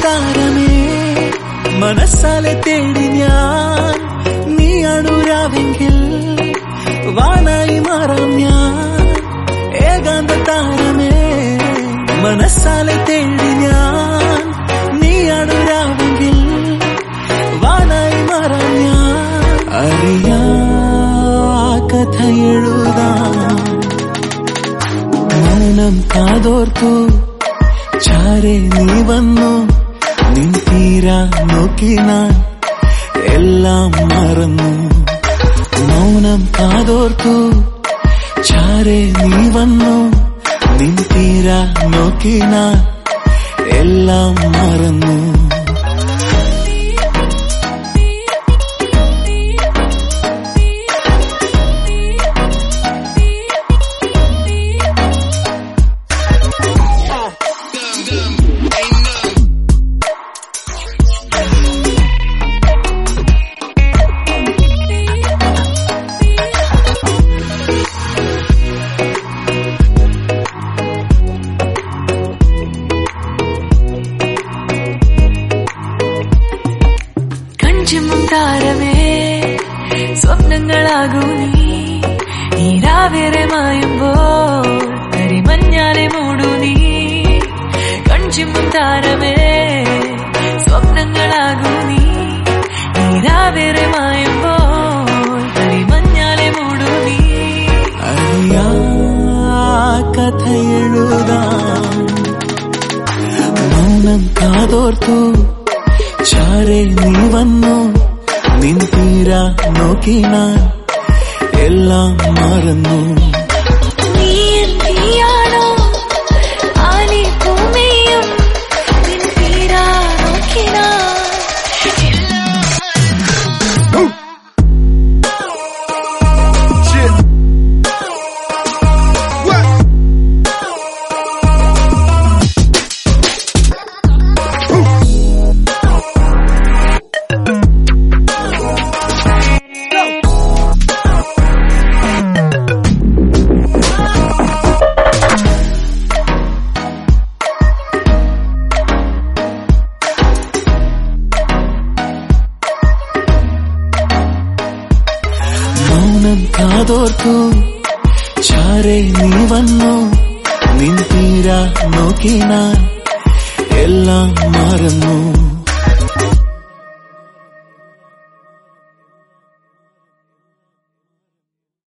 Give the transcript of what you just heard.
താരമേ മനസ്സാലെ തേടി ഞാൻ നീ അണുരാവെങ്കിൽ വാനായി മാറാം ഞാൻ ഏകാന്ത താരമേ മനസ്സാലെ തേടി ഞാൻ നീ അണുരാവെങ്കിൽ വാനായി മാറാം ഞാൻ അറിയാ കഥ എഴുതാം മൗനം കാതോർത്തു ചാരെ നീ വന്നു നിൻ തീരാ നോക്കി ഞാൻ എല്ലാം മറന്നു മൗനം കാതോർത്തു ചാരെ നീ വന്നു നിൻ തീരാ നോക്കി ഞാൻ എല്ലാം മറന്നു താരമേ സ്വപ്നങ്ങളാകൂ നീ രാവേറെ മായുമ്പോൾ കരിമഞ്ഞാലെ മൂടൂ നീ കൺചിമ്മും താരമേ സ്വപ്നങ്ങളാകൂ നീ രാവേറെ മായുമ്പോൾ കരിമഞ്ഞാലെ മൂടൂ നീ അറിയാ കഥ എഴുതാം മൗനം കാതോർത്തു ചാരെ നീ വന്നു നിൻ തീരാ നോക്കി ഞാൻ എല്ലാം മറന്നു നീ എന്തിയാണോ ആലി ഭൂമിയും നിൻ തീരാ നോക്കി മൗനം കാതോർത്തു ചാരെ നീ വന്നു നിൻ തീരാ നോക്കി ഞാൻ എല്ലാം മറന്നു